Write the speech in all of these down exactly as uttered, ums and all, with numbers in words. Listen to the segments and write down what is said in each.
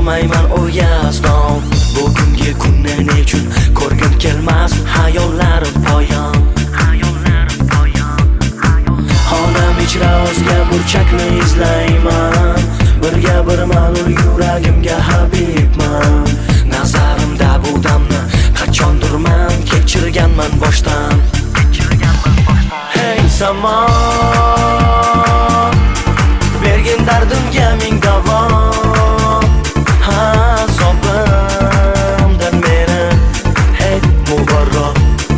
sormayman o yazdon. Bugungi kunni nechun ko'rgim kelmas hayollarim poyon. Xonam ichra o'zga burchakni izlayman. Birga bir malul yuragimga habibman. Nazarimda bu damni qachondurman kechirganman boshdan. Hey zamon, bergin dardimga ming davo. Ha sobimdan meni hey mubarro.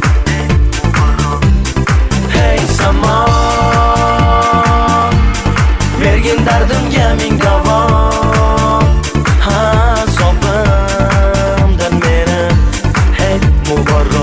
Hey zamon, bergin dardimga ming davo. Ha sobimdan meni hey mubarro.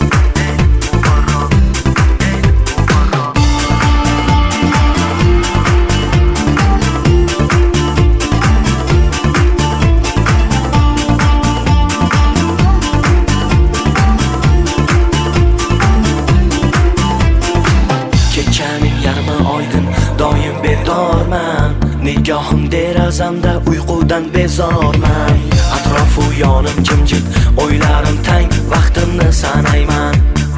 Doim bedorman, nigohim derazamda uyqudan bezorman. Atrofu yonim jimjit, o'ylarim tang, vaqtimni sanayman.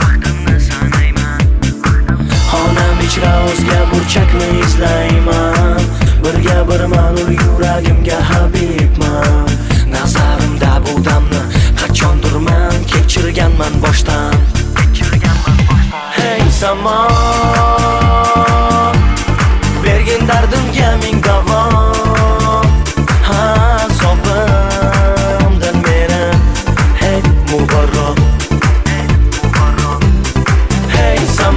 Xonam ichra o'zga burchakni izlayman. Birga bir malul yuragimga habibman. Nazarimda bu damni qachondurman kechirganman boshdan. Hey zamon, bergin dardimga ming davo. Ha sobimdan meni hey mubarro. Hey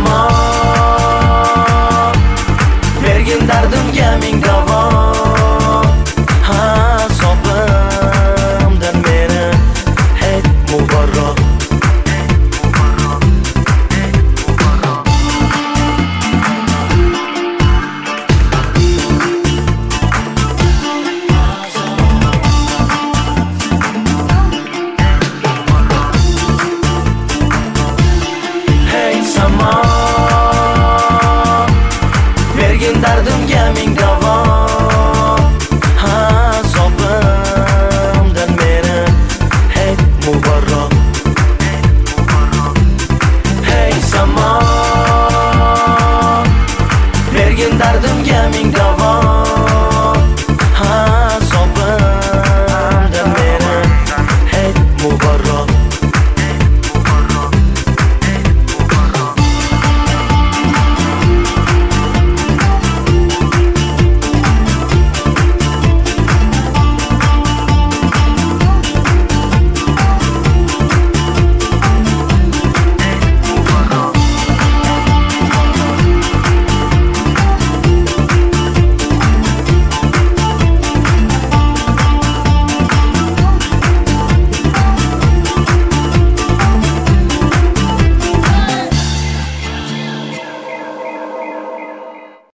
zamon, bergin dardimga ming davo. Ha sobimdan meni hey mubarro. Bergin dardimga ming davo. Ha sobimdan meni hey mubarro. Hey zamon, bergin dardimga ming davo.